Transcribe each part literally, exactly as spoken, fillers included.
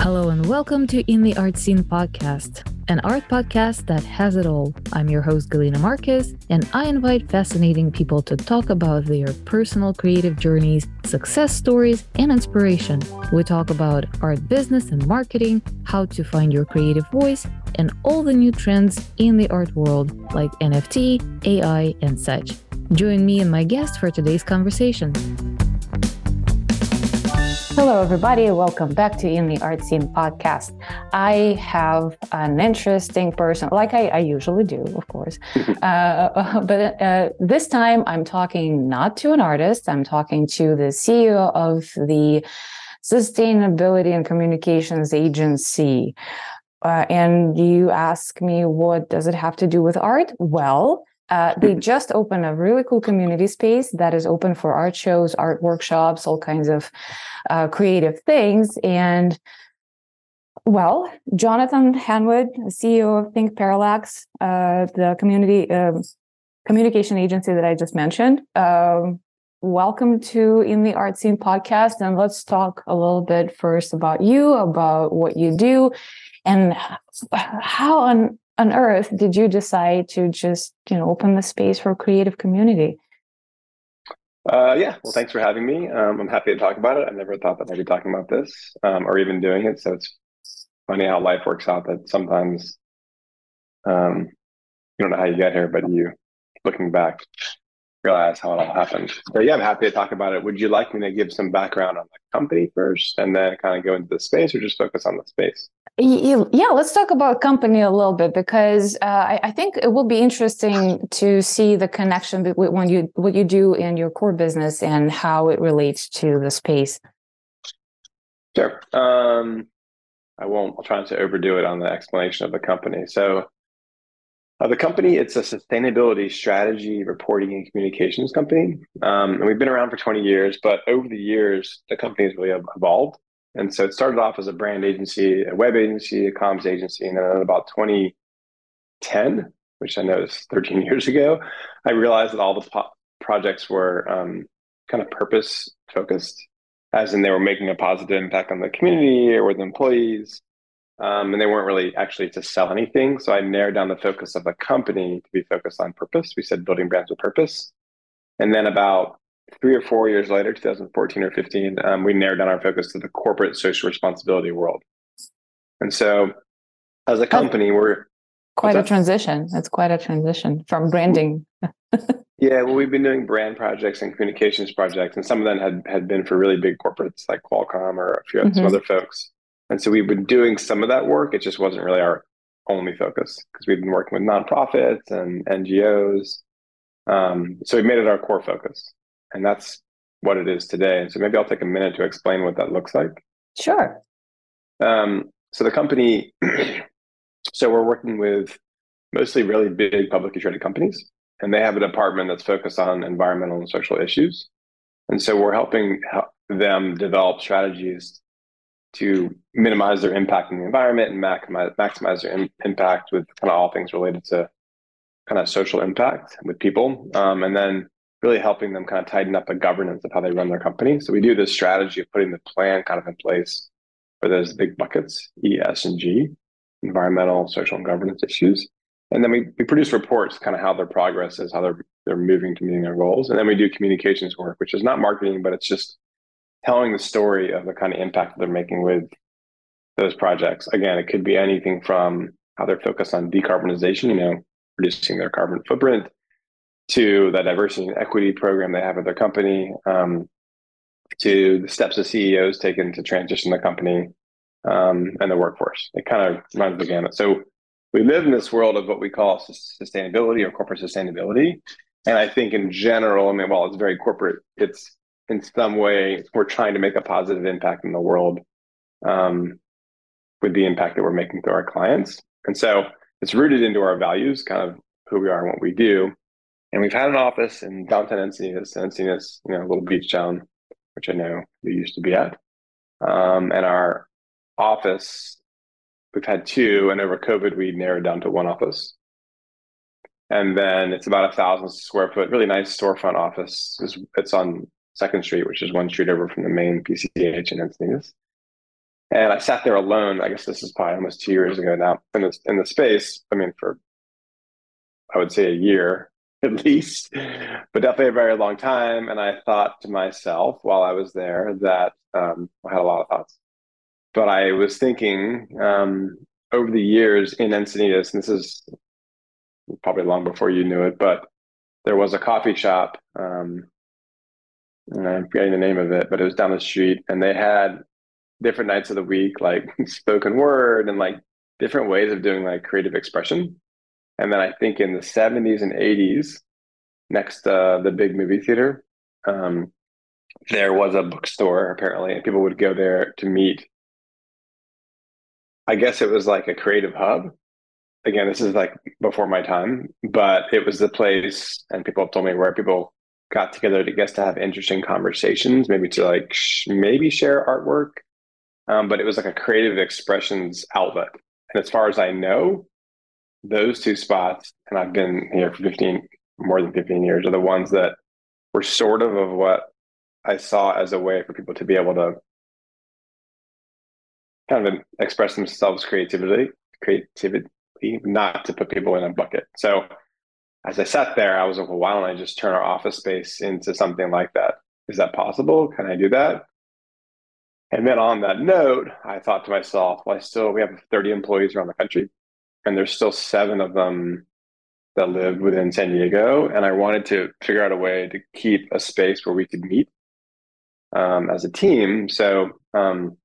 Hello and welcome to In the Art Scene podcast, an art podcast that has it all. I'm your host, Galina Marquez, and I invite fascinating people to talk about their personal creative journeys, success stories, and inspiration. We talk about art business and marketing, how to find your creative voice, and all the new trends in the art world like N F T, A I, and such. Join me and my guest for today's conversation. Hello, everybody. Welcome back to In the Art Scene podcast. I have an interesting person, like I, I usually do, of course. uh, but uh, this time I'm talking not to an artist. I'm talking to the C E O of the Sustainability and Communications Agency. Uh, and you ask me, what does it have to do with art? Well, Uh, they just opened a really cool community space that is open for art shows, art workshops, all kinds of uh, creative things. And well, Jonathan Hanwood, C E O of Think Parallax, uh, the community uh, communication agency that I just mentioned. Um, welcome to In the Art Scene podcast. And let's talk a little bit first about you, about what you do, and how on on earth did you decide to just, you know, open the space for a creative community? Uh, yeah, well, thanks for having me. Um, I'm happy to talk about it. I never thought that I'd be talking about this um, or even doing it. So it's funny how life works out that sometimes um, you don't know how you get here, but you, looking back, realize how it all happened. So yeah, I'm happy to talk about it. Would you like me to give some background on the company first and then kind of go into the space, or just focus on the space? Yeah, let's talk about company a little bit, because uh, I, I think it will be interesting to see the connection between when you what you do in your core business and how it relates to the space. Sure. Um, I won't. I'll try not to overdo it on the explanation of the company. So uh, the company, it's a sustainability strategy, reporting, and communications company. Um, and we've been around for twenty years, but over the years, the company has really evolved. And so it started off as a brand agency, a web agency, a comms agency, and then in about twenty ten, which I know is thirteen years ago, I realized that all the po- projects were um, kind of purpose focused, as in they were making a positive impact on the community or with employees, um, and they weren't really actually to sell anything. So I narrowed down the focus of the company to be focused on purpose. We said building brands with purpose. And then about three or four years later, two thousand fourteen or fifteen, um, we narrowed down our focus to the corporate social responsibility world. And so as a That's company, we're quite a transition. That's quite a transition from branding. Yeah, well, we've been doing brand projects and communications projects, and some of them had, had been for really big corporates like Qualcomm or a few some Mm-hmm. other folks. And so we've been doing some of that work. It just wasn't really our only focus, because we've been working with nonprofits and N G Os. Um, so we made it our core focus, and that's what it is today. And so maybe I'll take a minute to explain what that looks like. Sure. Um, so the company, so we're working with mostly really big publicly traded companies, and they have a department that's focused on environmental and social issues. And so we're helping help them develop strategies to minimize their impact on the environment and maximize, maximize their im- impact with kind of all things related to kind of social impact with people. Um, and then really helping them kind of tighten up the governance of how they run their company. So we do this strategy of putting the plan kind of in place for those big buckets, E, S, and G, environmental, social, and governance issues. And then we, we produce reports, kind of how their progress is, how they're they're moving to meeting their goals. And then we do communications work, which is not marketing, but it's just telling the story of the kind of impact that they're making with those projects. Again, it could be anything from how they're focused on decarbonization, you know, reducing their carbon footprint, to the diversity and equity program they have at their company, um, to the steps the C E Os taken to transition the company, um, and the workforce. It kind of runs the gamut. So we live in this world of what we call sustainability or corporate sustainability. And I think in general, I mean, while it's very corporate, it's in some way we're trying to make a positive impact in the world, um, with the impact that we're making through our clients. And so it's rooted into our values, kind of who we are and what we do. And we've had an office in downtown Encinitas, Encinitas, you know, a little beach town, which I know we used to be at. Um, and our office, we've had two, and over COVID, we narrowed down to one office. And then it's about a thousand square foot, really nice storefront office. It's, it's on Second Street, which is one street over from the main P C H in Encinitas. And I sat there alone. I guess this is probably almost two years ago now in this in the space. I mean, for I would say a year at least, but definitely a very long time. And I thought to myself while I was there that um, I had a lot of thoughts, but I was thinking um, over the years in Encinitas, and this is probably long before you knew it, but there was a coffee shop. Um, and I'm forgetting the name of it, but it was down the street, and they had different nights of the week, like spoken word and like different ways of doing like creative expression. And then I think in the seventies and eighties, next to uh, the big movie theater, um, there was a bookstore apparently, and people would go there to meet. I guess it was like a creative hub. Again, this is like before my time, but it was the place, and people have told me where people got together to guess to have interesting conversations, maybe to like sh- maybe share artwork. Um, but it was like a creative expressions outlet. And as far as I know, those two spots, and I've been here for fifteen, more than fifteen years, are the ones that were sort of of what I saw as a way for people to be able to kind of express themselves creativity, creativity, not to put people in a bucket. So as I sat there, I was like, well, why don't I just turn our office space into something like that? Is that possible? Can I do that? And then on that note, I thought to myself, well, I still, we have thirty employees around the country, and there's still seven of them that live within San Diego. And I wanted to figure out a way to keep a space where we could meet um, as a team. So, um,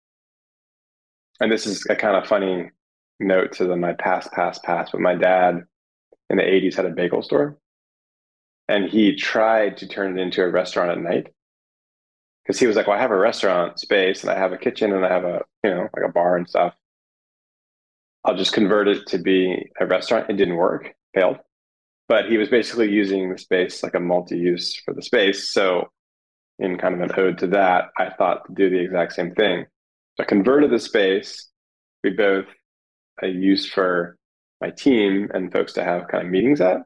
and this is a kind of funny note to the, my past, past, past, but my dad in the eighties had a bagel store, and he tried to turn it into a restaurant at night because he was like, well, I have a restaurant space and I have a kitchen and I have a, you know, like a bar and stuff. I'll just convert it to be a restaurant. It didn't work, failed. But he was basically using the space like a multi-use for the space. So in kind of an ode to that, I thought to do the exact same thing. So I converted the space. We both I used for my team and folks to have kind of meetings at.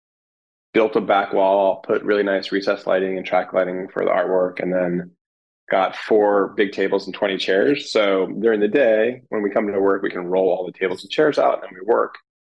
Built a back wall, put really nice recessed lighting and track lighting for the artwork, and then got four big tables and twenty chairs. So during the day, when we come to work, we can roll all the tables and chairs out and we work.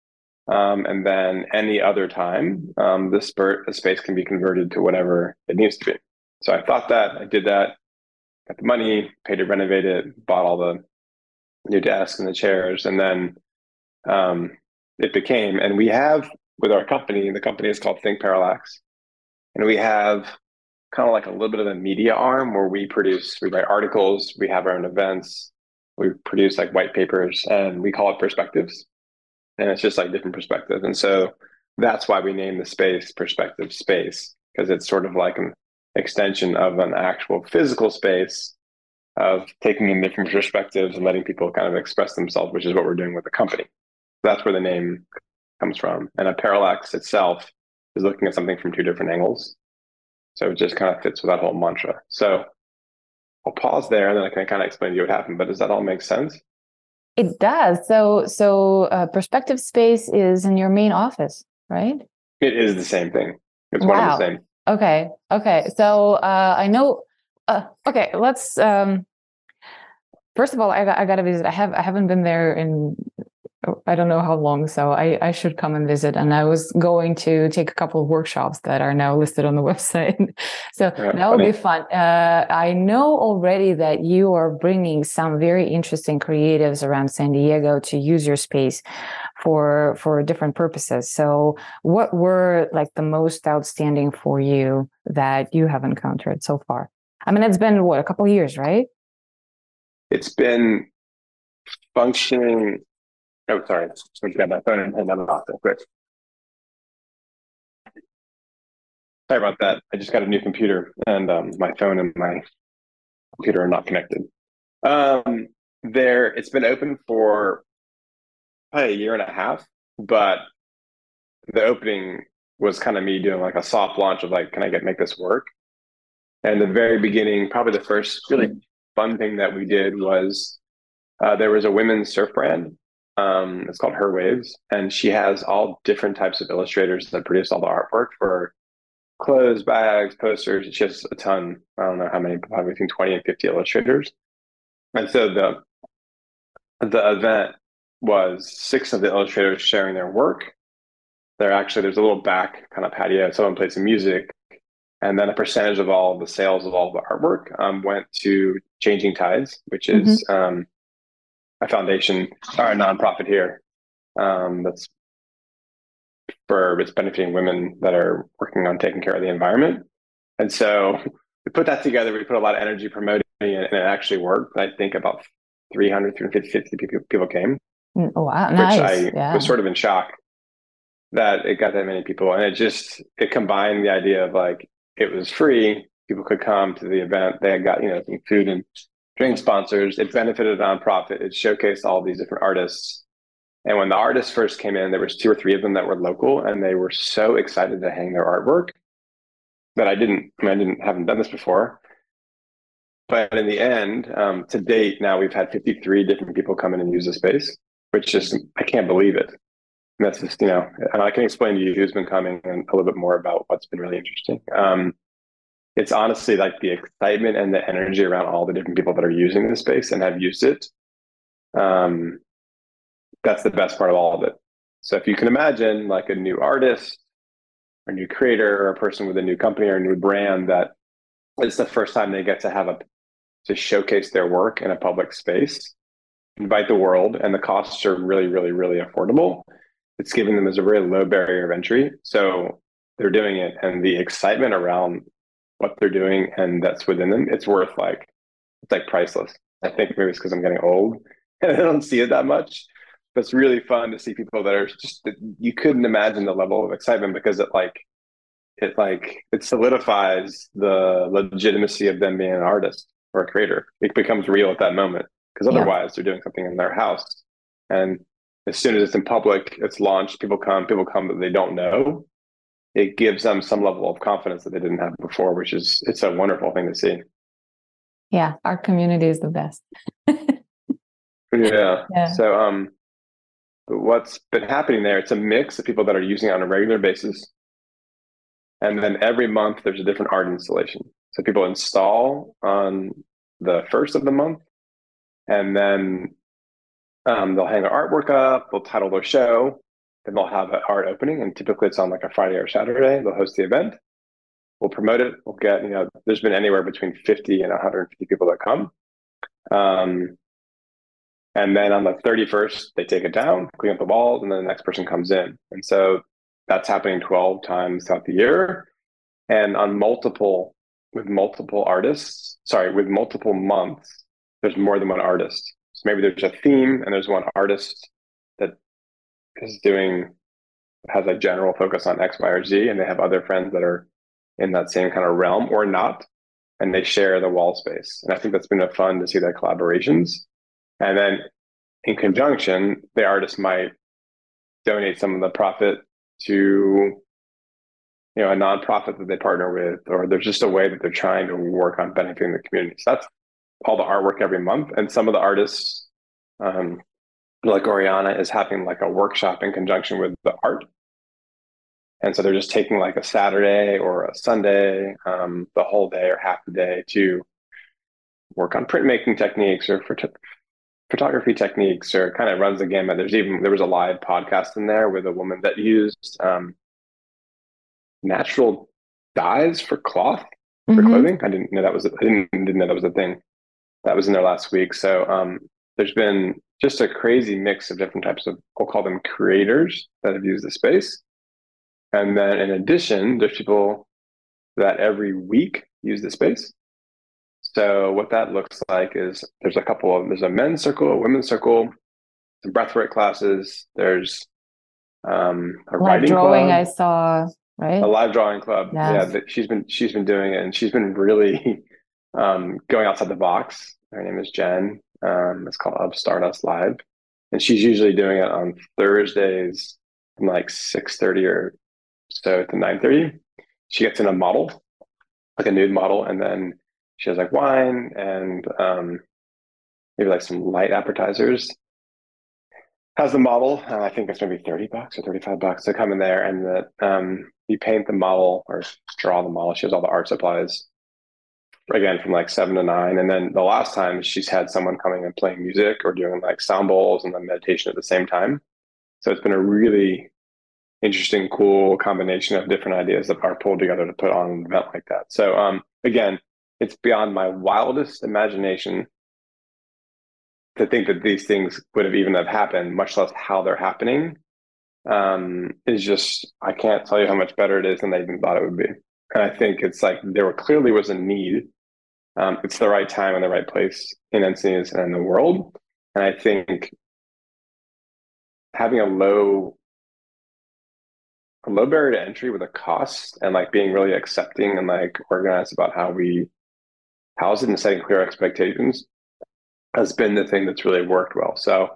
Um, and then any other time, um, this the space can be converted to whatever it needs to be. So I thought that, I did that, got the money, paid to renovate it, bought all the new desks and the chairs, and then um, it became, and we have with our company, the company is called Think Parallax, and we have kind of like a little bit of a media arm where we produce, we write articles, we have our own events, we produce like white papers, and we call it Perspectives. And it's just like different perspectives. And so that's why we name the space Perspective Space, because it's sort of like an extension of an actual physical space of taking in different perspectives and letting people kind of express themselves, which is what we're doing with the company. That's where the name comes from. And a parallax itself is looking at something from two different angles. So it just kind of fits with that whole mantra. So I'll pause there and then I can kind of explain to you what happened. But does that all make sense? It does. So, so uh, Perspective Space is in your main office, right? It is the same thing. It's wow. one of the same. Okay. Okay. So uh, I know. Uh, okay. Let's. Um, first of all, I, I got to visit. I have. I haven't been there in. I don't know how long, so I, I should come and visit. And I was going to take a couple of workshops that are now listed on the website. So yeah, that will be fun. Uh, I know already that you are bringing some very interesting creatives around San Diego to use your space for for different purposes. So what were like the most outstanding for you that you have encountered so far? I mean, it's been, what, a couple of years, right? It's been functioning. Oh, sorry. Let me grab my phone and hand that off real quick. Sorry about that. I just got a new computer, and um, my phone and my computer are not connected. Um, there, it's been open for probably a year and a half, but the opening was kind of me doing like a soft launch of like, can I get make this work? And the very beginning, probably the first really fun thing that we did was uh, there was a women's surf brand. Um, it's called Her Waves, and she has all different types of illustrators that produce all the artwork for clothes, bags, posters. It's just a ton. I don't know how many, probably between twenty and fifty illustrators. And so the the event was six of the illustrators sharing their work. There actually there's a little back kind of patio. Someone played some music, and then a percentage of all the sales of all the artwork um, went to Changing Tides, which is Mm-hmm. um, a foundation or a nonprofit here um, that's for it's benefiting women that are working on taking care of the environment. And so we put that together. We put a lot of energy promoting it, and it actually worked. I think about three hundred, three hundred fifty people, people came, Wow, which nice. I Yeah. was sort of in shock that it got that many people. And it just, it combined the idea of like, it was free. People could come to the event. They had got, you know, some food and drink sponsors. It benefited a nonprofit. It showcased all these different artists. And when the artists first came in, there was two or three of them that were local, and they were so excited to hang their artwork that I didn't, I, mean, I didn't, haven't done this before. But in the end, um, to date, now we've had fifty-three different people come in and use the space, which just, I can't believe it. And that's just, you know, and I can explain to you who's been coming and a little bit more about what's been really interesting. Um, it's honestly like the excitement and the energy around all the different people that are using the space and have used it. Um, that's the best part of all of it. So if you can imagine like a new artist or new creator or a person with a new company or a new brand that it's the first time they get to have a to showcase their work in a public space, invite the world, and the costs are really, really, really affordable. It's giving them as a very low barrier of entry. So they're doing it, and the excitement around what they're doing and that's within them, it's worth like, it's like priceless. I think maybe it's because I'm getting old and I don't see it that much. But it's really fun to see people that are just, you couldn't imagine the level of excitement because it like, it like, it solidifies the legitimacy of them being an artist or a creator. It becomes real at that moment because Yeah. otherwise they're doing something in their house. And as soon as it's in public, it's launched, people come, people come that they don't know. It gives them some level of confidence that they didn't have before, which is, it's a wonderful thing to see. Yeah, our community is the best. Yeah. Yeah. So um, what's been happening there, it's a mix of people that are using it on a regular basis. And then every month there's a different art installation. So people install on the first of the month, and then um, they'll hang their artwork up, they'll title their show, then they'll have an art opening. And typically it's on like a Friday or Saturday. They'll host the event. We'll promote it. We'll get, you know, there's been anywhere between fifty and one hundred fifty people that come. Um, and then on the thirty-first, they take it down, clean up the walls, and then the next person comes in. And so that's happening twelve times throughout the year. And on multiple, with multiple artists, sorry, with multiple months, there's more than one artist. So maybe there's a theme and there's one artist that is doing, has a general focus on X, Y, or Z, and they have other friends that are in that same kind of realm or not, and they share the wall space. And I think that's been a fun to see that collaborations. And then in conjunction, the artist might donate some of the profit to, you know, a nonprofit that they partner with, or there's just a way that they're trying to work on benefiting the community. So that's all the artwork every month. And some of the artists, um, like Oriana, is having like a workshop in conjunction with the art. And so they're just taking like a Saturday or a Sunday, um, the whole day or half the day to work on printmaking techniques or phot- photography techniques, or kind of runs the gamut. There's even, there was a live podcast in there with a woman that used um, natural dyes for cloth, for mm-hmm. clothing. I didn't know that was, a, I didn't, didn't know that was a thing. That was in there last week. So um, there's been just a crazy mix of different types of, we'll call them creators that have used the space. And then in addition, there's people that every week use the space. So what that looks like is there's a couple of, there's a men's circle, a women's circle, some breathwork classes. There's um, a live writing drawing club, I saw, right? A live drawing club. Yes. Yeah, she's been she's been doing it, and she's been really um, going outside the box. Her name is Jen. Um, it's called Up Stardust Live, and she's usually doing it on Thursdays from like six thirty or so to nine thirty. She gets in a model, like a nude model, and then she has like wine and um, maybe like some light appetizers. Has the model, uh, I think it's maybe thirty bucks or thirty-five bucks to come in there, and that um, you paint the model or draw the model. She has all the art supplies. again from like seven to nine. And then the last time she's had someone coming and playing music or doing like sound bowls and then meditation at the same time. So it's been a really interesting, cool combination of different ideas that are pulled together to put on an event like that. So um, again, it's beyond my wildest imagination to think that these things would have even have happened, much less how they're happening. Um, is just, I can't tell you how much better it is than I even thought it would be. And I think it's like there were, clearly was a need. Um, it's the right time and the right place in Encinitas and in the world. And I think having a low a low barrier to entry with a cost and like being really accepting and like organized about how we house it and setting clear expectations has been the thing that's really worked well. So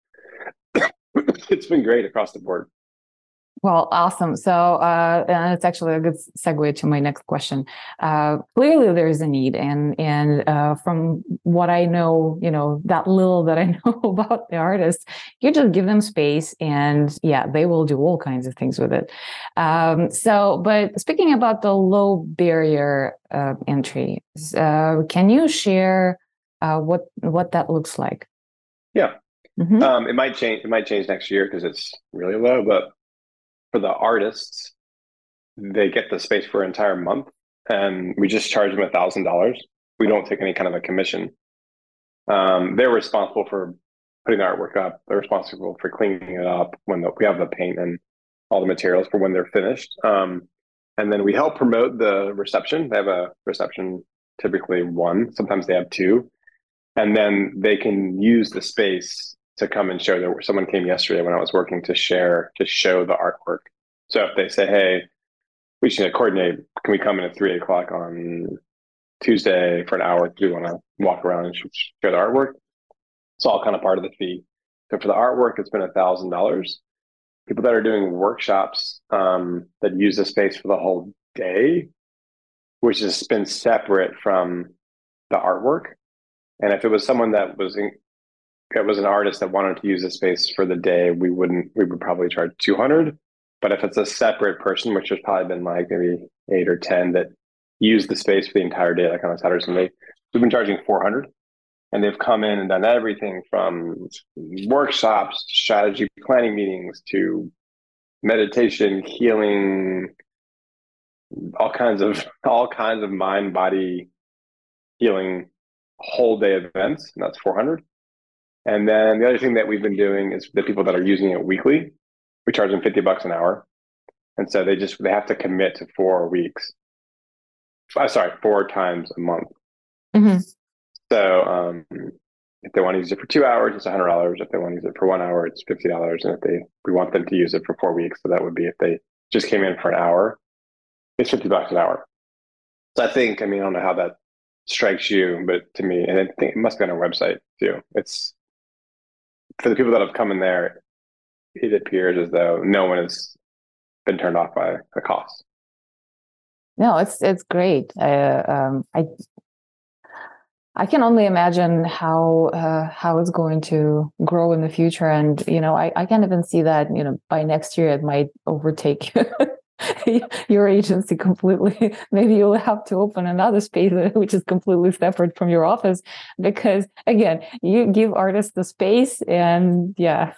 it's been great across the board. Well, awesome. So, uh, and it's actually a good segue to my next question. Uh, clearly, there is a need, and and uh, from what I know, you know, that little that I know about the artists, you just give them space, and yeah, they will do all kinds of things with it. Um, so, but speaking about the low barrier uh, entry, uh, can you share uh, what what that looks like? Yeah, mm-hmm. um, it might change. It might change next year because it's really low, but for the artists, they get the space for an entire month and we just charge them a thousand dollars. We don't take any kind of a commission. Um, they're responsible for putting the artwork up. They're responsible for cleaning it up when the, we have the paint and all the materials for when they're finished. Um, and then we help promote the reception. They have a reception, typically one, sometimes they have two. And then they can use the space to come and show that someone came yesterday when I was working to share, to show the artwork. So if they say, hey, we should coordinate, can we come in at three o'clock on Tuesday for an hour? Do you want to walk around and show the artwork? It's all kind of part of the fee. So for the artwork, it's been a thousand dollars. People that are doing workshops um, that use the space for the whole day, which has been separate from the artwork. And if it was someone that was in, it was an artist that wanted to use the space for the day, we wouldn't, we would probably charge two hundred. But if it's a separate person, which has probably been like maybe eight or ten that use the space for the entire day, like on a Saturday, Sunday, we've been charging four hundred. And they've come in and done everything from workshops, strategy planning meetings to meditation, healing, all kinds of, all kinds of mind, body healing whole day events. And that's four hundred. And then the other thing that we've been doing is the people that are using it weekly, we charge them fifty bucks an hour. And so they just, they have to commit to four weeks. I'm sorry, four times a month. Mm-hmm. So um, if they want to use it for two hours, it's one hundred dollars. If they want to use it for one hour, it's fifty dollars. And if they, we want them to use it for four weeks, so that would be if they just came in for an hour, it's fifty bucks an hour. So I think, I mean, I don't know how that strikes you, but to me, and I think it must be on our website too. It's, for the people that have come in there, it appears as though no one has been turned off by the cost. No, it's it's great. Uh, um, I I can only imagine how uh, how it's going to grow in the future, and you know, I, I can't even see that you know by next year it might overtake your agency completely. Maybe you'll have to open another space which is completely separate from your office, because again, you give artists the space, and yeah.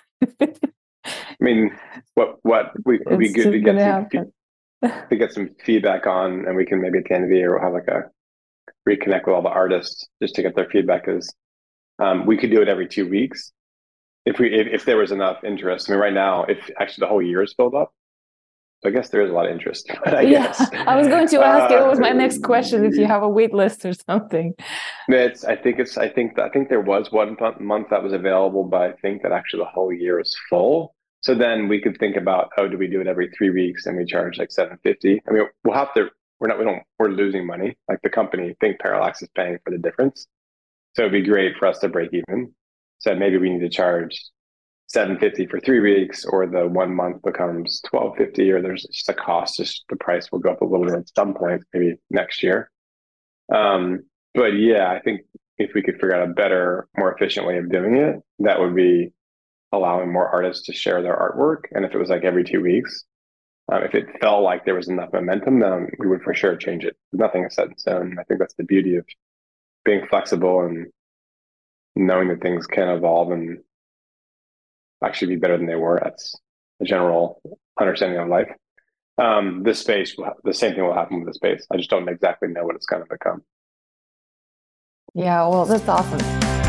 I mean, what what we would be good to get some, to get some feedback on, and we can maybe at the end of the year we'll have like a reconnect with all the artists just to get their feedback. Is um, we could do it every two weeks if we if, if there was enough interest. I mean, right now, if actually the whole year is filled up, so I guess there is a lot of interest. I yeah, guess I was going to ask. Uh, it was my next question. If you uh, have a wait list or something. It's. I think it's. I think. I think there was one month that was available, but I think that actually the whole year is full. So then we could think about, oh, do we do it every three weeks and we charge like seven fifty? I mean, we'll have to. We're not. We don't. We're losing money. Like the company, Think Parallax is paying for the difference. So it'd be great for us to break even. So maybe we need to charge seven fifty for three weeks, or the one month becomes twelve fifty, or there's just a cost. Just the price will go up a little bit at some point, maybe next year. Um, but yeah, I think if we could figure out a better, more efficient way of doing it, that would be allowing more artists to share their artwork. And if it was like every two weeks, Uh, if it felt like there was enough momentum, then we would for sure change it. Nothing is set in stone. I think that's the beauty of being flexible and knowing that things can evolve and actually be better than they were. That's a general understanding of life. Um, this space, will ha- the same thing will happen with the space. I just don't exactly know what it's going to become. Yeah, well, that's awesome.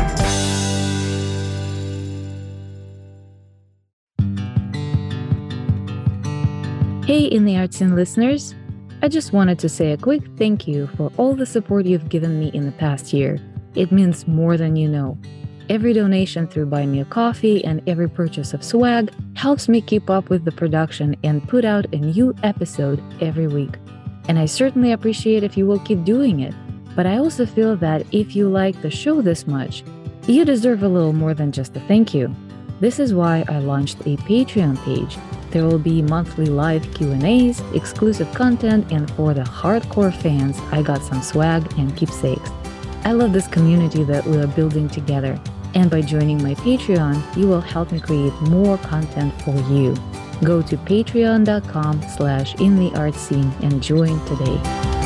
Hey, In the Art Scene listeners. I just wanted to say a quick thank you for all the support you've given me in the past year. It means more than you know. Every donation through Buy Me a Coffee and every purchase of swag helps me keep up with the production and put out a new episode every week. And I certainly appreciate if you will keep doing it. But I also feel that if you like the show this much, you deserve a little more than just a thank you. This is why I launched a Patreon page. There will be monthly live Q and A's, exclusive content, and for the hardcore fans, I got some swag and keepsakes. I love this community that we are building together. And by joining my Patreon, you will help me create more content for you. Go to patreon.com slash in the art scene and join today.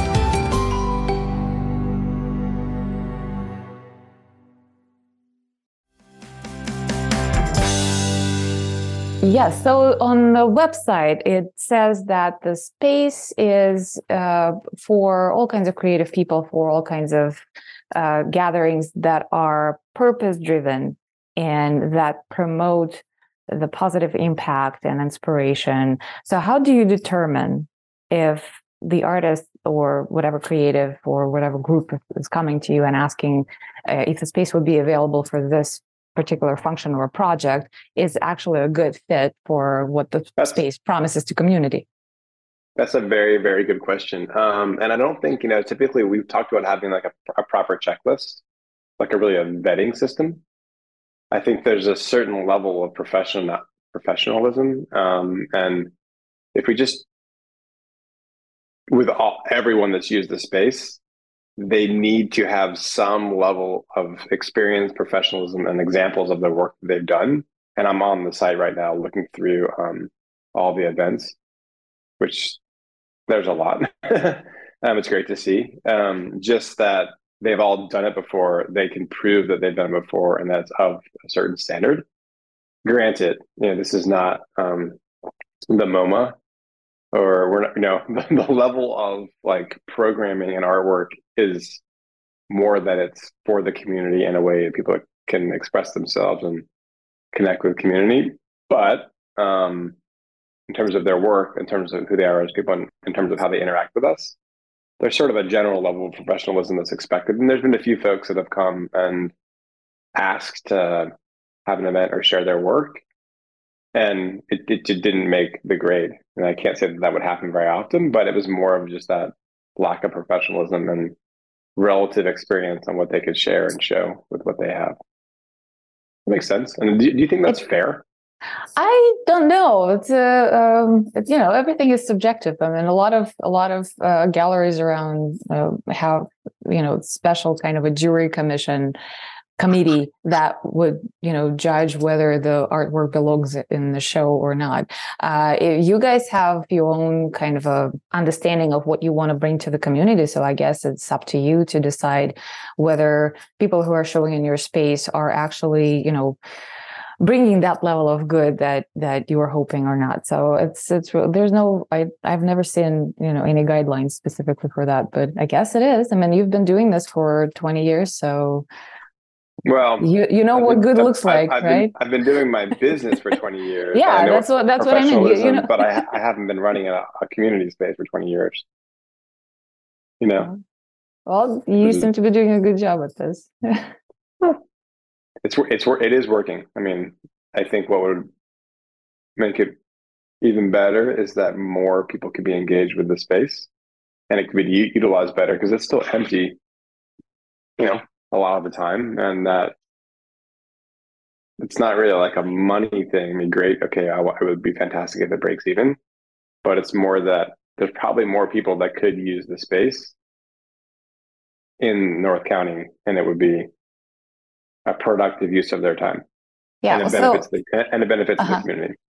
Yes, so on the website, it says that the space is uh, for all kinds of creative people, for all kinds of uh, gatherings that are purpose-driven and that promote the positive impact and inspiration. So how do you determine if the artist or whatever creative or whatever group is coming to you and asking uh, if the space would be available for this particular function or project is actually a good fit for what the that's, space promises to community? That's a very, very good question. Um, and I don't think, you know, typically we've talked about having like a, a proper checklist, like a really a vetting system. I think there's a certain level of professional professionalism. Um, and if we just, with all, everyone that's used the space, they need to have some level of experience, professionalism, and examples of the work that they've done. And I'm on the site right now looking through um, all the events, which there's a lot. um, it's great to see. Um, just that they've all done it before. They can prove that they've done it before, and that's of a certain standard. Granted, you know, this is not um, the MoMA, or we're not, you know, the, the level of like programming and artwork is more that it's for the community in a way people can express themselves and connect with the community. But um, in terms of their work, in terms of who they are as people, in, in terms of how they interact with us, there's sort of a general level of professionalism that's expected. And there's been a few folks that have come and asked to have an event or share their work, and it, it just didn't make the grade. And I can't say that that would happen very often, but it was more of just that lack of professionalism and relative experience on what they could share and show with what they have. That makes sense. And do, do you think that's fair? I don't know. It's a, um, it's, you know, everything is subjective. I mean, a lot of a lot of uh, galleries around uh, have, you know, special kind of a jury commission committee that would, you know, judge whether the artwork belongs in the show or not. Uh, you guys have your own kind of a understanding of what you want to bring to the community. So I guess it's up to you to decide whether people who are showing in your space are actually, you know, bringing that level of good that that you are hoping or not. So it's it's there's no I I've never seen, you know, any guidelines specifically for that, but I guess it is. I mean, you've been doing this for twenty years, so well, you you know I've what been, good I've, looks I've, like, I've right? Been, I've been doing my business for twenty years. Yeah, that's what that's what I mean. You, you know, but I I haven't been running a, a community space for twenty years. You know. Well, you seem to be doing a good job with this. It's it's it is working. I mean, I think what would make it even better is that more people could be engaged with the space, and it could be utilized better because it's still empty, you know, a lot of the time, and that it's not really like a money thing. I mean, great, okay, I, it would be fantastic if it breaks even, but it's more that there's probably more people that could use the space in North County, and it would be a productive use of their time. Yeah, and it so, benefits the and it benefits uh-huh. the community.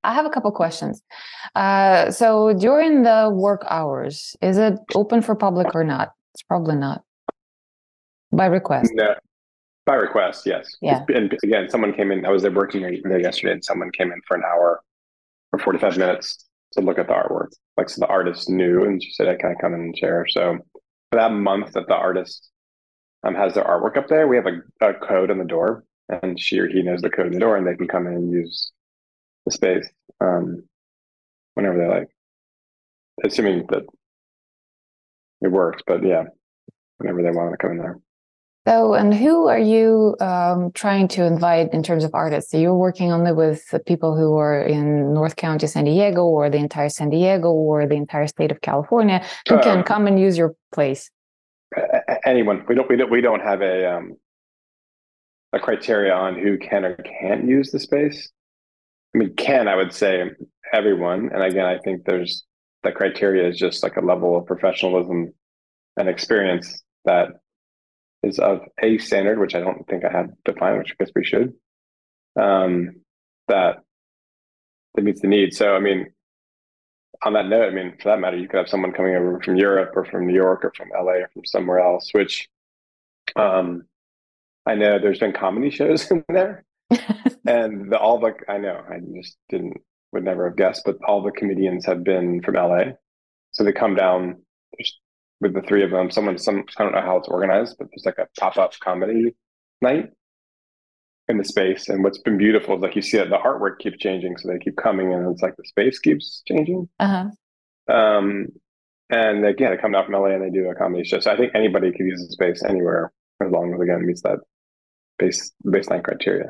I have a couple questions. Uh, so during the work hours, is it open for public or not? It's probably not. By request. No, by request, yes. Yeah. And again, someone came in. I was there working there yesterday, and someone came in for an hour or forty-five minutes to look at the artwork. Like, so the artist knew, and she said, "I can I come in and share?" So for that month that the artist um, has their artwork up there, we have a, a code on the door, and she or he knows the code in the door, and they can come in and use the space um, whenever they like, assuming that it works. But yeah, whenever they want to come in there. So, and who are you um, trying to invite in terms of artists? So you're working only with the people who are in North County, San Diego, or the entire San Diego, or the entire state of California, who can um, come and use your place? Anyone. We don't. We don't. We don't have a um, a criteria on who can or can't use the space. I mean, can, I would say everyone. And again, I think there's the criteria is just like a level of professionalism and experience that is of a standard, which I don't think I have defined, which I guess we should, um, that, that meets the need. So, I mean, on that note, I mean, for that matter, you could have someone coming over from Europe or from New York or from L A or from somewhere else, which um, I know there's been comedy shows in there. And the, all the, I know, I just didn't, would never have guessed, but all the comedians have been from L A. So they come down with the three of them. Someone, some, I don't know how it's organized, but there's like a pop-up comedy night in the space. And what's been beautiful is like you see that the artwork keeps changing. So they keep coming and it's like the space keeps changing. Uh-huh. Um, and they, yeah, they come down from L A and they do a comedy show. So I think anybody could use the space anywhere as long as, again, meets that base baseline criteria.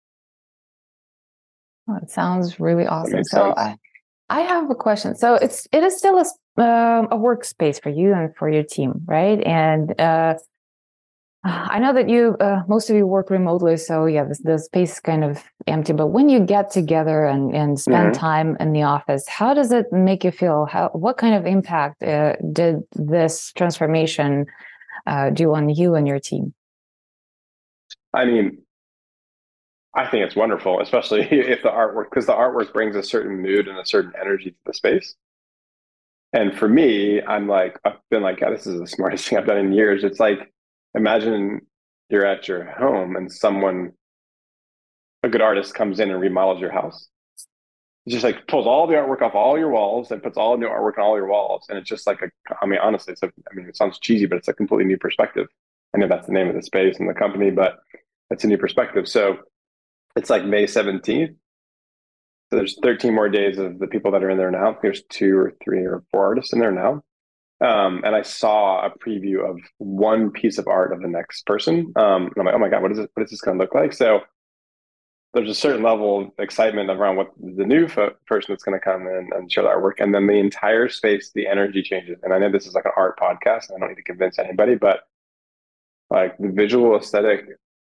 Oh, it sounds really awesome. So I, I have a question. So it's it is still a um, a workspace for you and for your team, right? And uh, I know that you uh, most of you work remotely, so yeah, the, the space is kind of empty. But when you get together and, and spend mm-hmm. time in the office, how does it make you feel? How what kind of impact uh, did this transformation uh, do on you and your team? I mean, I think it's wonderful, especially if the artwork, because the artwork brings a certain mood and a certain energy to the space. And for me, I'm like, I've been like, God, this is the smartest thing I've done in years. It's like, imagine you're at your home and someone, a good artist comes in and remodels your house. It just like pulls all the artwork off all your walls and puts all new artwork on all your walls. And it's just like, a, I mean, honestly, it's a, I mean, it sounds cheesy, but it's a completely new perspective. I know that's the name of the space and the company, but it's a new perspective. So it's like May seventeenth. So there's thirteen more days of the people that are in there now. There's two or three or four artists in there now. Um, and I saw a preview of one piece of art of the next person. Um, and I'm like, oh my God, what is it? What is this going to look like? So there's a certain level of excitement around what the new fo- person that's going to come in and show the artwork. And then the entire space, the energy changes. And I know this is like an art podcast, and I don't need to convince anybody, but like the visual aesthetic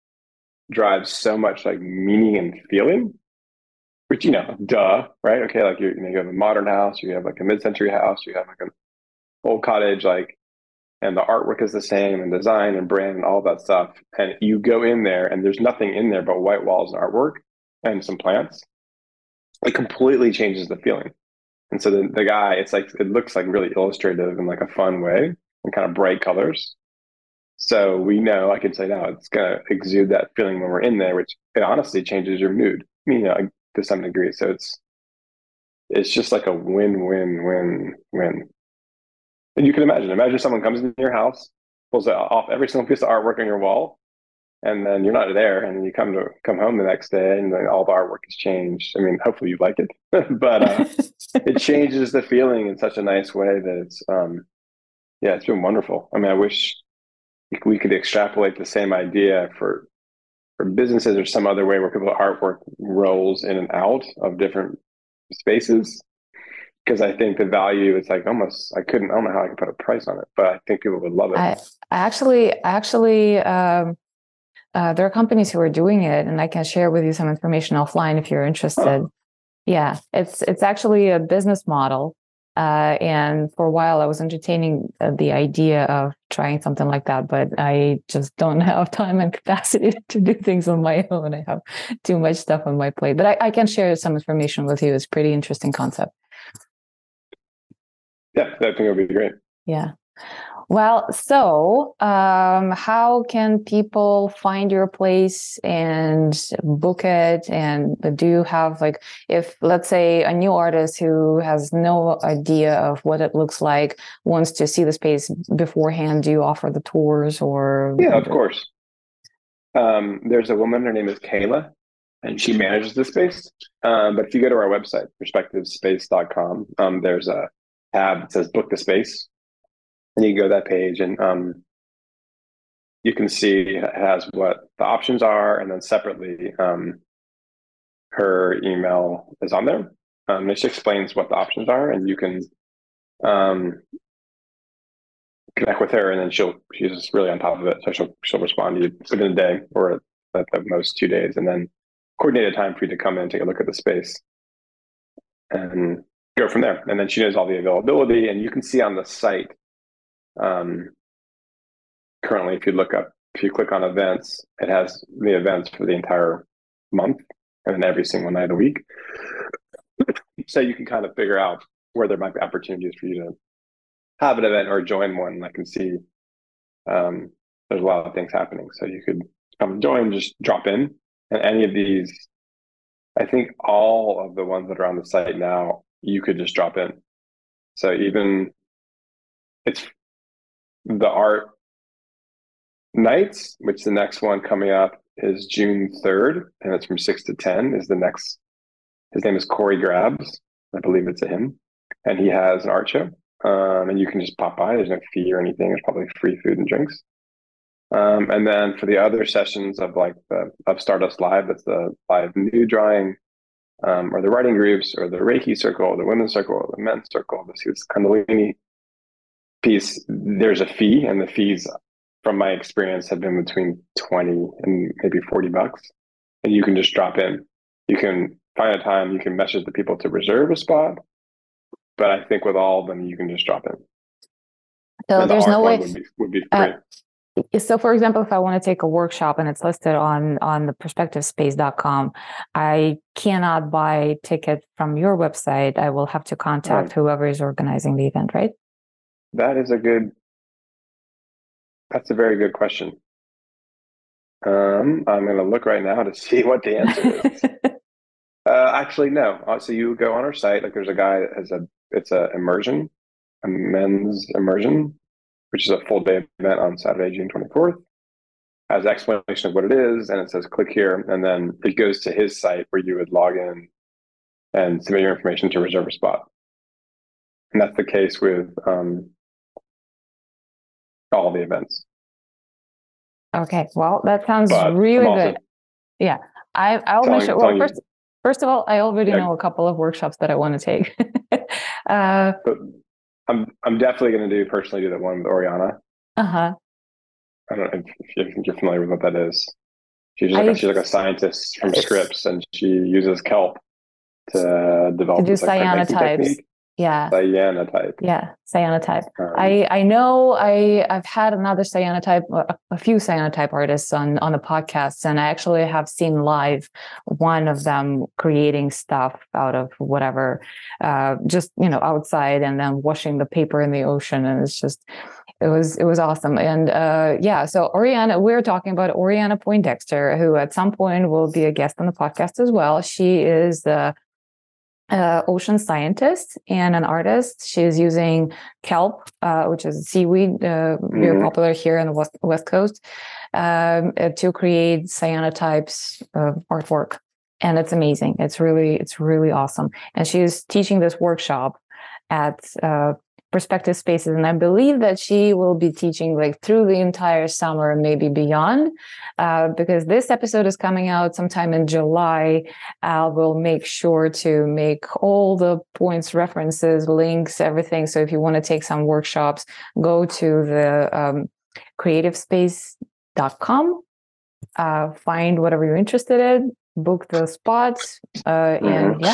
drives so much like meaning and feeling, which, you know, duh, right? Okay, like you, you know, you have a modern house, you have like a mid-century house, you have like an old cottage, like, and the artwork is the same, and design and brand and all that stuff. And you go in there and there's nothing in there but white walls and artwork and some plants. It completely changes the feeling. And so the, the guy, it's like, it looks like really illustrative in like a fun way and kind of bright colors. So we know, I can say now, it's going to exude that feeling when we're in there, which it honestly changes your mood, you know, to some degree. So it's it's just like a win, win, win, win. And you can imagine, imagine someone comes into your house, pulls off every single piece of artwork on your wall, and then you're not there, and you come to come home the next day, and then all the artwork has changed. I mean, hopefully you like it, but uh, it changes the feeling in such a nice way that it's, um, yeah, it's been wonderful. I mean, I wish we could extrapolate the same idea for for businesses or some other way where people's artwork rolls in and out of different spaces. Because I think the value is like almost, I couldn't, I don't know how I could put a price on it, but I think people would love it. I, I actually, actually, um, uh, there are companies who are doing it, and I can share with you some information offline if you're interested. Oh. Yeah, it's it's actually a business model Uh, and for a while, I was entertaining uh, the idea of trying something like that, but I just don't have time and capacity to do things on my own. I have too much stuff on my plate. But I, I can share some information with you. It's a pretty interesting concept. Yeah, I think it would be great. Yeah. Well, so um, how can people find your place and book it? And do you have, like, if, let's say, a new artist who has no idea of what it looks like wants to see the space beforehand, do you offer the tours or? Yeah, of course. Um, there's a woman, her name is Kayla, and she manages the space. Um, but if you go to our website, perspective space dot com, um, there's a tab that says book the space. And you can go to that page and um, you can see it has what the options are. And then separately, um, her email is on there. Um, and she explains what the options are, and you can um, connect with her, and then she'll, she's really on top of it. So she'll, she'll respond to you within a day or at the most two days, and then coordinate a time for you to come in and take a look at the space and go from there. And then she knows all the availability, and you can see on the site, Um, currently, if you look up, if you click on events, it has the events for the entire month and then every single night a week. So you can kind of figure out where there might be opportunities for you to have an event or join one. And I can see um, there's a lot of things happening. So you could come and join, just drop in. And any of these, I think all of the ones that are on the site now, you could just drop in. So even it's the art nights, which the next one coming up is June third, and it's from six to ten is the next. His name is Corey Grabs. I believe it's a him. And he has an art show. Um, and you can just pop by. There's no fee or anything. There's probably free food and drinks. Um, and then for the other sessions of like the of Stardust Live, that's the live nude drawing, um, or the writing groups, or the Reiki circle, or the women's circle, or the men's circle, this Kundalini piece, there's a fee, and the fees from my experience have been between twenty and maybe forty bucks. And you can just drop in. You can find a time, you can message the people to reserve a spot. But I think with all of them, you can just drop in. So and there's the no way. Would be, would be free. Uh, so for example, if I want to take a workshop and it's listed on, on the perspective space dot com, I cannot buy a ticket from your website. I will have to contact right. whoever is organizing the event, right? That is a good, that's a very good question. Um, I'm going to look right now to see what the answer is. uh, actually, no. Uh, so you go on our site, like there's a guy that has a, it's a immersion, a men's immersion, which is a full day event on Saturday, June twenty-fourth. Has explanation of what it is, and it says click here, and then it goes to his site where you would log in and submit your information to reserve a spot. And that's the case with um, all the events. Okay, well, that sounds but really also good. Yeah, I, I'll telling, make sure. Well, first, you, first of all, I already yeah, know a couple of workshops that I want to take. uh, but I'm I'm definitely going to do personally do that one with Oriana. Uh huh. I don't know if, if, you, if you're familiar with what that is. She's like, a, she's like a scientist from Scripps, and she uses kelp to develop to do this like cyanotypes. technique. Yeah. Cyanotype. Yeah, cyanotype. Um, I I know I I've had another cyanotype, a, a few cyanotype artists on on the podcast, and I actually have seen live one of them creating stuff out of whatever, uh, just you know outside, and then washing the paper in the ocean, and it's just. It was it was awesome. And uh, yeah, so Oriana, we're talking about Oriana Poindexter, who at some point will be a guest on the podcast as well. She is the uh, ocean scientist and an artist. She's using kelp, uh, which is seaweed, uh, mm-hmm. very popular here in the West, West Coast, um, to create cyanotypes of artwork. And it's amazing. It's really, it's really awesome. And she's teaching this workshop at uh, Perspective Spaces, and I believe that she will be teaching like through the entire summer, maybe beyond, uh, because this episode is coming out sometime in July. I will make sure to make all the points, references, links, everything. So if you want to take some workshops, go to the um, creative space dot com, uh, find whatever you're interested in, book the spots, uh, and yeah.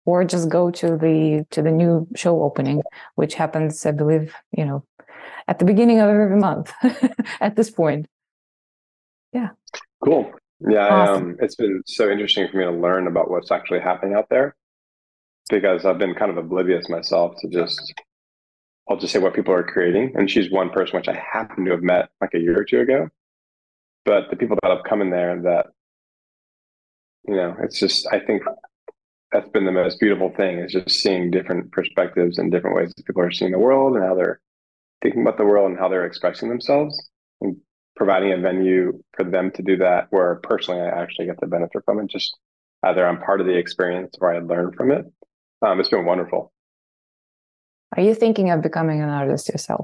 or just go to the to the new show opening, which happens, I believe, you know, at the beginning of every month at this point. Yeah. Cool. Yeah, Awesome. I, um, it's been so interesting for me to learn about what's actually happening out there, because I've been kind of oblivious myself to just, I'll just say what people are creating. And she's one person which I happen to have met like a year or two ago. But the people that have come in there that, you know, it's just, I think that's been the most beautiful thing, is just seeing different perspectives and different ways that people are seeing the world and how they're thinking about the world and how they're expressing themselves, and providing a venue for them to do that where personally I actually get the benefit from it. Just either I'm part of the experience or I learn from it. Um, it's been wonderful. Are you thinking of becoming an artist yourself?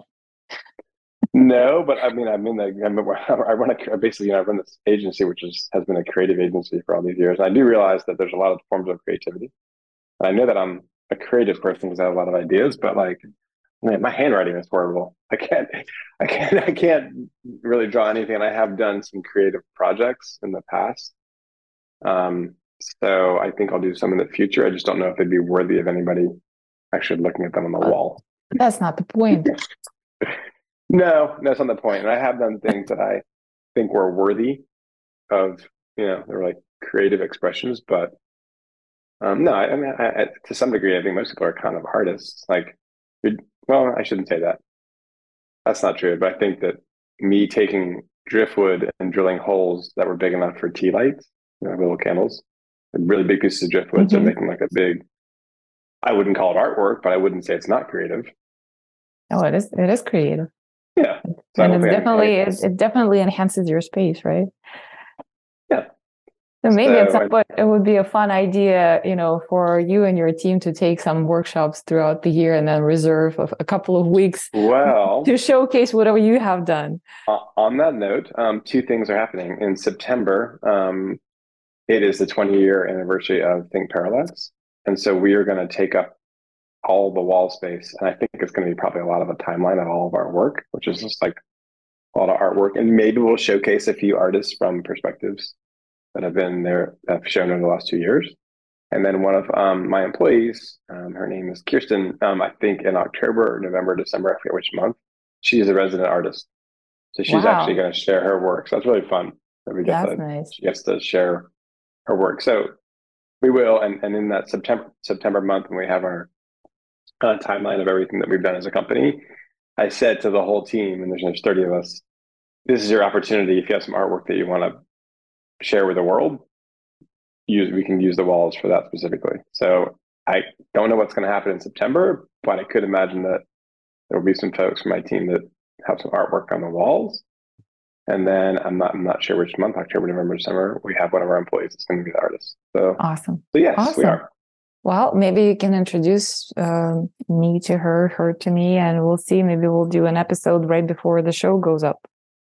No, but I mean, I mean, like, I run a, basically, you know, I run this agency, which is, has been a creative agency for all these years. And I do realize that there's a lot of forms of creativity. And I know that I'm a creative person because I have a lot of ideas, but like, man, my handwriting is horrible. I can't, I can't, I can't really draw anything. And I have done some creative projects in the past. Um, so I think I'll do some in the future. I just don't know if they'd be worthy of anybody actually looking at them on the wall. That's not the point. No, that's not the point. And I have done things that I think were worthy of, you know, they're like creative expressions. But um, no, I, I mean, I, I, to some degree, I think most people are kind of artists. Like, well, I shouldn't say that. That's not true. But I think that me taking driftwood and drilling holes that were big enough for tea lights, you know, little candles, really big pieces of driftwood, mm-hmm. so making like a big, I wouldn't call it artwork, but I wouldn't say it's not creative. Oh, it is. It is creative. Yeah, so and it's definitely it, it definitely enhances your space, right? Yeah. So maybe so at some point it would be a fun idea, you know, for you and your team to take some workshops throughout the year and then reserve a, a couple of weeks well, to showcase whatever you have done. Uh, on that note, um, two things are happening in September. Um, it is the twenty year anniversary of Think Parallax, and so we are going to take up all the wall space. And I think it's going to be probably a lot of a timeline of all of our work, which is just like a lot of artwork. And maybe we'll showcase a few artists from perspectives that have been there, that have shown over the last two years. And then one of um, my employees, um, her name is Kirsten, um, I think in October or November, December, I forget which month, she is a resident artist. So she's wow. actually going to share her work. So that's really fun that we get that's to, nice. She gets to share her work. So we will, and, and in that September September month, when we have our Uh, timeline of everything that we've done as a company, I said to the whole team, and there's, there's thirty of us, this is your opportunity. If you have some artwork that you want to share with the world, use we can use the walls for that specifically. So I don't know what's going to happen in September, but I could imagine that there will be some folks from my team that have some artwork on the walls. And then I'm not I'm not sure which month, October, November, December, we have one of our employees that's going to be the artist. So awesome. So yes, awesome. we are. Well, maybe you can introduce uh, me to her, her to me, and we'll see. Maybe we'll do an episode right before the show goes up.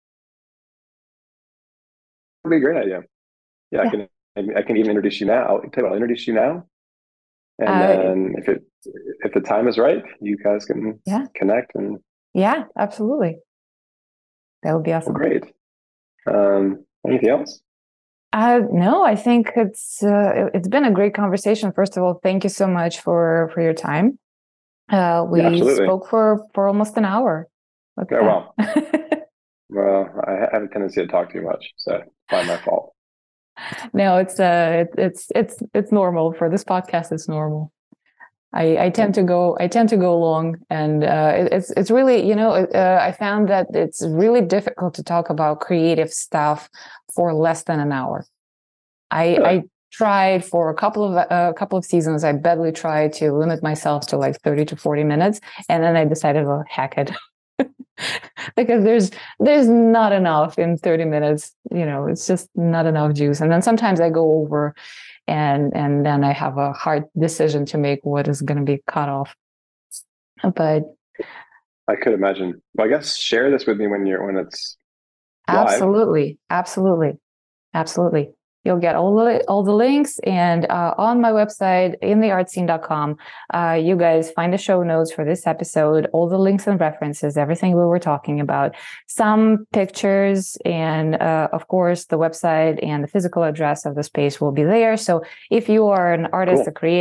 That'd be a great idea. Yeah, yeah. I can. I can even introduce you now. I'll tell you what, I'll introduce you now, and uh, then if it if the time is right, you guys can yeah. connect and. Yeah, absolutely. That would be awesome. Well, great. Um, anything else? Uh, no, I think it's uh, it's been a great conversation. First of all, thank you so much for, for your time. Uh, we yeah, spoke for, for almost an hour. Look oh, well. Well, I have a tendency to talk too much, so it's not my fault. No, it's uh, it, it's it's it's normal for this podcast. It's normal. I, I tend to go. I tend to go long, and uh, it, it's it's really you know uh, I found that it's really difficult to talk about creative stuff for less than an hour. I Sure. I tried for a couple of a uh, couple of seasons. I badly tried to limit myself to like thirty to forty minutes, and then I decided, well, heck it, because there's there's not enough in thirty minutes. You know, it's just not enough juice. And then sometimes I go over. And and then I have a hard decision to make what is going to be cut off. But I could imagine. Well, I guess share this with me when you're when it's live. Absolutely, absolutely, absolutely. You'll get all the all the links, and uh, on my website, in the art scene dot com, uh, you guys find the show notes for this episode, all the links and references, everything we were talking about, some pictures, and uh, of course, the website and the physical address of the space will be there. So if you are an artist, Cool. a creative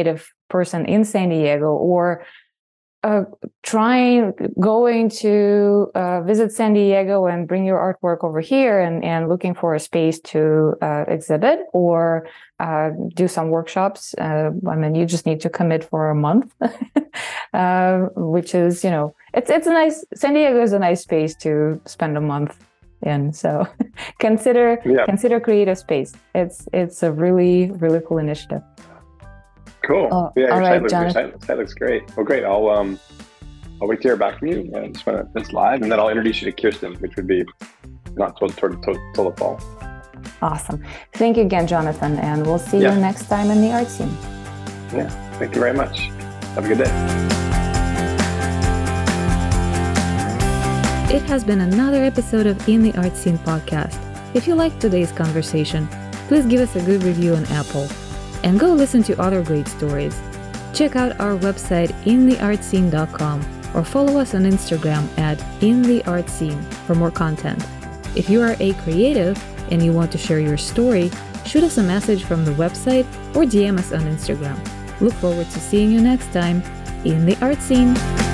person in San Diego, or uh, trying, going to uh, visit San Diego and bring your artwork over here and, and looking for a space to uh, exhibit or uh, do some workshops. Uh, I mean, you just need to commit for a month, uh, which is, you know, it's it's a nice, San Diego is a nice space to spend a month in. So consider yeah. consider Creative Space. It's it's a really, really cool initiative. Cool. Oh, yeah, your, all site right, looks, your Jonathan. site, site looks great. Well, great. I'll um, I'll wait to hear back from you. I just want to this live, and then I'll introduce you to Kirsten, which would be not till till, till, till the fall. Awesome. Thank you again, Jonathan, and we'll see yeah. you next time in the art scene. Yeah. Thank you very much. Have a good day. It has been another episode of In the Art Scene podcast. If you liked today's conversation, please give us a good review on Apple. And go listen to other great stories. Check out our website in the art scene dot com or follow us on Instagram at in the art scene for more content. If you are a creative and you want to share your story, shoot us a message from the website or D M us on Instagram. Look forward to seeing you next time in the art scene.